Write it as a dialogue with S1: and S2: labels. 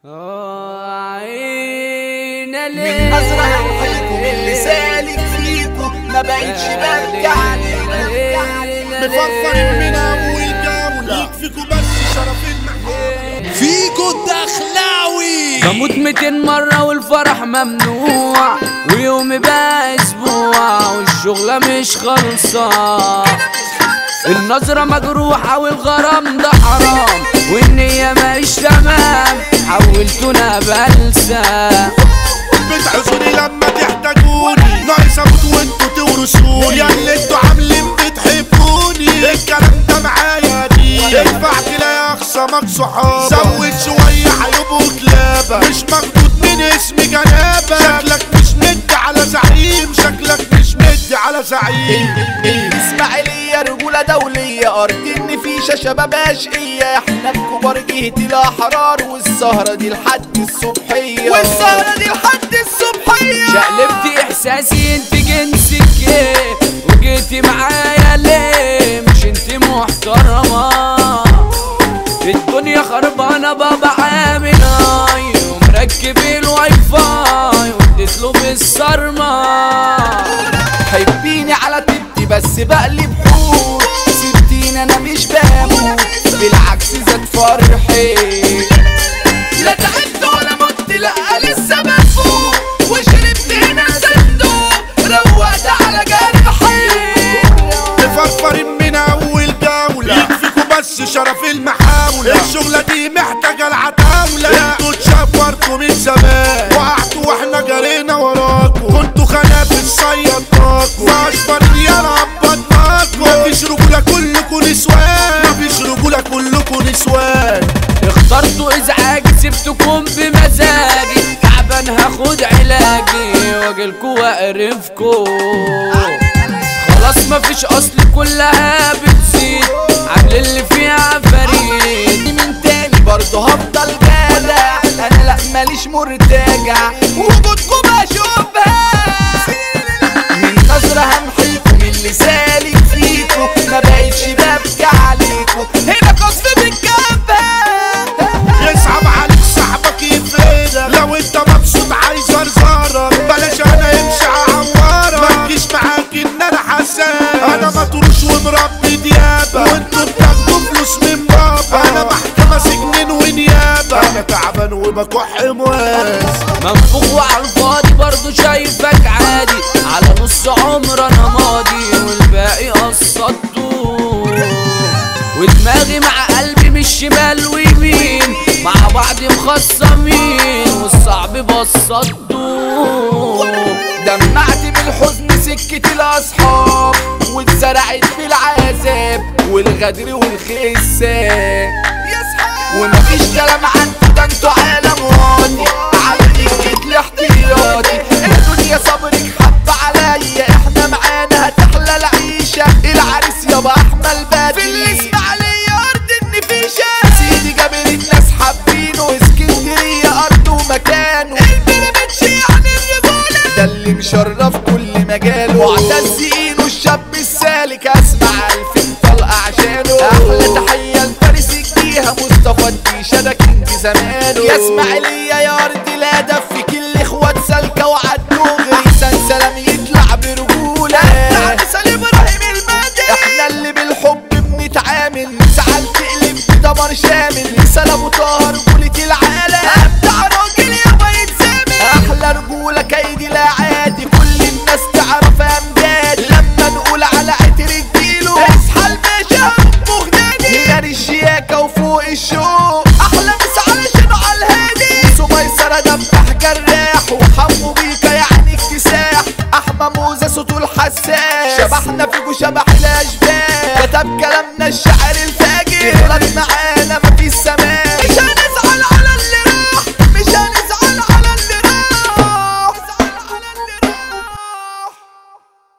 S1: عين
S2: من أزرع محيكم اللي سالك فيكم ما بقتش برجع
S3: مفكر من أول جولة يكفيكوا بس شرف المحل فيكوا الدخلاوي.
S1: بموت 200 مرة والفرح ممنوع، ويومي بقى أسبوع والشغلة مش خلصة. النظرة مجروحة والغرام ده حرام، والنية مش تمام حولتونا بلسة.
S3: بتعزوني لما تحتاجوني، ناقص اموت وانتوا تورثوني. يا اللي انتوا عاملين بتحبوني الكلام ده معايا دي. ينفع تلاقي اخصامك صحابك، زود شوية هيبقوا كلابة. مش مخدود من اسم جنابة، شكلك مش مد على زعيم، شكلك مش مد على زعيم.
S2: اسماعيلية رجولة دولية، أرض النفيشة شباب أشقية. احنا الكبار جهة الأحرار، والسهرة دي لحد الصبحية، والسهرة دي لحد الصبحية.
S1: شقلبتي إحساسي انت جنسك ايه، وجيتي معايا ليه؟ مش انت محترمة؟ الدنيا خربانة بابا عامل هاي، ومركب الواي فاي واديتله بالصرمة.
S2: حبيني على تبتي بس بقلب حور، سبتيني انا مش بموت، بالعكس زاد فرحي. لا تعبت ولا مت، لا لسه بفوق، وشربت هنا صندوق روقت على جرحي.
S3: مفكرين من اول جولة يكفيكوا بس شرف المحاولة. الشغلة دي محتاجة العتاولة، انتوا اتشفرتوا من زمان، وقعتوا واحنا جرينا وراكوا. كنتوا خنافس صيدناكوا، فاشبر رجالة قبضناكوا. مفيش رجولة كلكوا نسوان، مفيش رجولة كلكوا نسوان.
S1: اخترتوا ازعاج سبتكم بمزاجي، تعبان هاخد علاجي واجيلكوا واقرفكوا. خلاص مفيش اصل كلها بتزيد، عامل اللي فيها فريد.
S2: من تاني برضه هفضل جدع، انا لا ماليش مرتجع، وجودكم بشوفها. من نظرة همحيكم اللي سالك فيكم، ما بقتش ببكي عليكم، هنا قصف بالجبهة.
S3: يصعب عليك صاحبك يفيدك، لو انت مبسوط عايز ارزارك، بلاش انا يمشي عوارك. ما تجيش معاك ان انا حسان، انا مطروش ومربي ديابة، وانتوا بتاخدوا فلوس من بابا. انا محكمة سجنين ونيابة، انا تعبان وبكح مواس.
S1: منفوخ وعلى الفاضي برضه شايفك عادي، على نص عمر انا ماضي والباقي قصدته. ودماغي مع قلبي مش شمال ويمين، مع بعض مخصمين والصعب بسطته.
S2: دمعت بالحزن سكة الأصحاب، واتزرعت بالعذاب والغدر والخساب. ومفيش كلام عنكوا، ده انتوا عالم واطي، على دكة الاحتياطي. الدنيا صبرك حب عليا، احنا معانا هتحلى العيشة. العريس يابا أحمل بدري في الإسماعيلية أرض النفيشة. سيدي جابر الناس حابينه، اسكندرية أرض ومكانه. البيراميدز يعني الرجولة، ده اللي مشرف كل مجاله. معتزينه الشاب السالك، اسمع 2000 طلقة عشانه. أحلى تحية لفارس الجيهة مصطفى الديشة، ده كينج زمانه. يا اسماعيلية يا أرض لا دفك الإخوات سالكة وعالدغري. إحسان سلام يطلع برجولة، سلام إبراهيم المادي. احنا اللي بالحب بنتعامل، ساعات تقلب بدمر شامل. رسالة أبو طه رجولة العالم، أبدع راجل يابا يتزامل. أحلى رجولة كيدي لا عادي، كل الناس تعرف أمجاد. لما نقول على عتر الجيلو، اصحى الباشا مغناني. غير الشياكة وفوق الشوق، أحلى مسا على شنو على الهادي. سميسرة دبح جراح، وحمو بيكا يعني اكتساح. أحمى موزة صوته الحساس، شبحنا فيكو شبح الأشباح. كتب